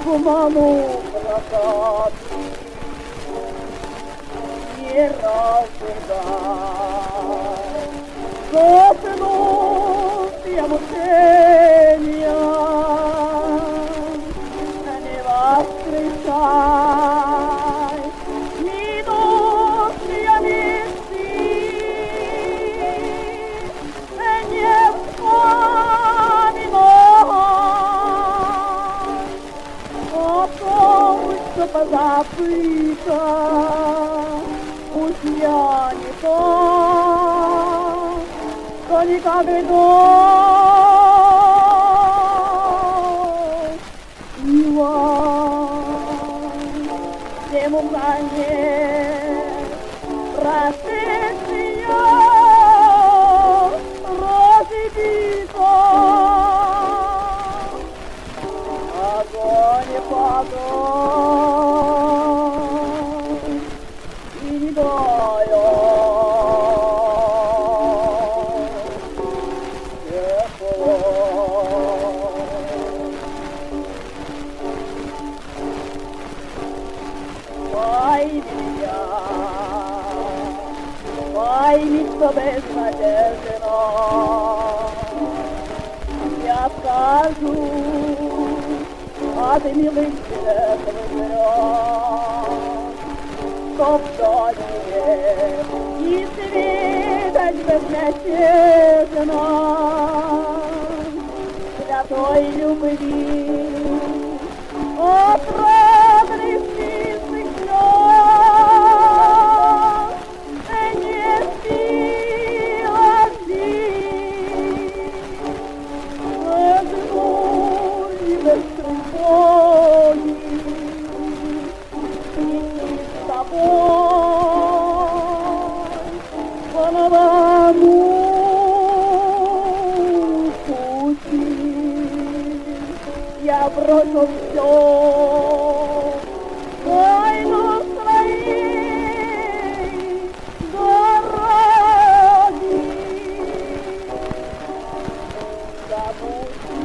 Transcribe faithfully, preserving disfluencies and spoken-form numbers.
обману красоты не рассуждай. Коснусь я мучения, не воскрешай. Минут я мечты, не вспоминай о том, что позабыто. Пусть я не тот, кто никогда не вам, всему конец, прошедшие разбито, огонь и потом, и не даю. Пойми, пойми, что безнадежно, я скажу от милых сердец что в доме и светать безмятежно для той любви отрадных чистых слез не сила жить, возьму быстрый бой и с тобой по новому пути. Я брошу все, пойду своей дороги. Забудь